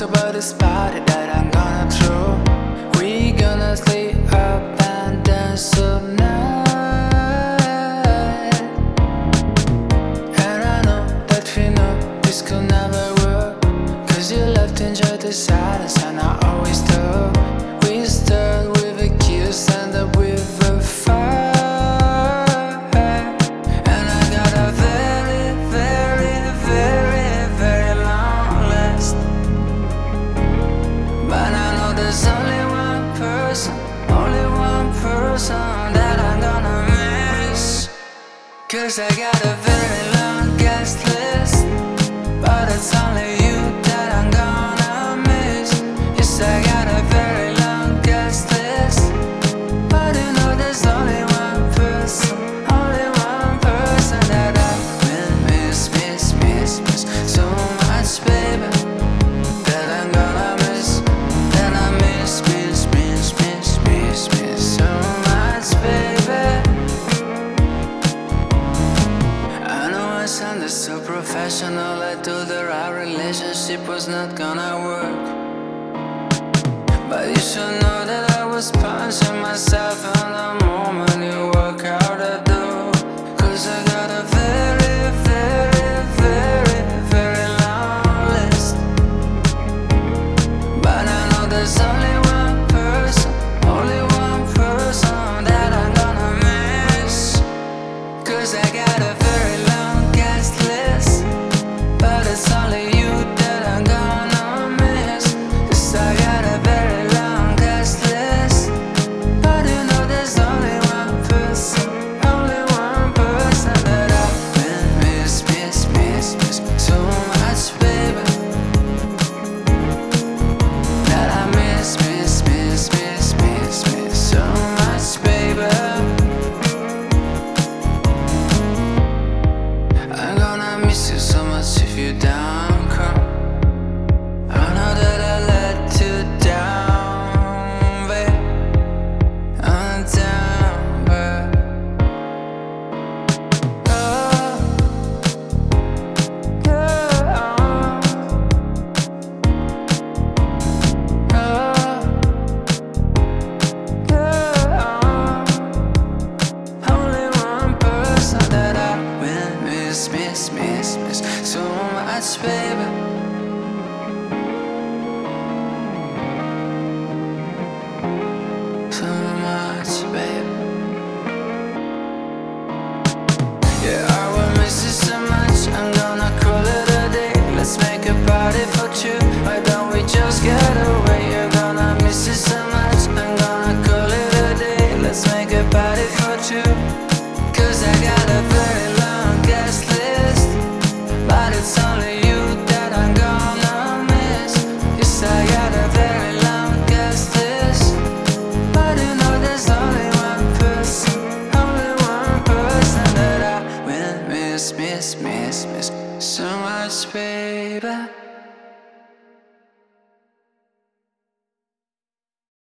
about this party that I'm gonna throw. We gonna stay up and dance all night. And I know that we know this could never work, 'cause you love to enjoy the silence, and I always do. We start with a kiss, end up with a fight. And I got a very, very, very, very long list. But I know there's only one person that I'm gonna miss. 'Cause I got a very long guest list, but it's only you that I'm gonna miss. Yes, I got a very long guest list, but you know there's only one person that I will miss so much, baby, that I'm gonna miss, that I miss so much, baby. I know I sounded so professional, I told her our relationship was not gonna work, but you should know that I was punching myself in the moment you walk out the door. 'Cause I got a very, very, very, very long list, but I know there's only one person that I'm gonna miss. 'Cause I got a very long guest list, but it's only you that I'm gonna miss. 'Cause I got a very long guest list, but you know there's only one person that I will miss so much, baby, that I miss so much, baby. I'm gonna miss you so much if you don't come. I know that I let you down, babe. I'm down, babe. Oh, yeah. Only one person that I will miss so much, baby. So much, baby. Yeah, I will miss you so much, I'm gonna call it a day. Let's make a party for two. Why don't we just get away? You're gonna miss you so much, I'm gonna call it a day. Let's make a party for two. 'Cause I got a very long guest list, but it's only you that I'm gonna miss. Yes, I got a very long guest list, but you know there's only one person that I will miss so much, baby.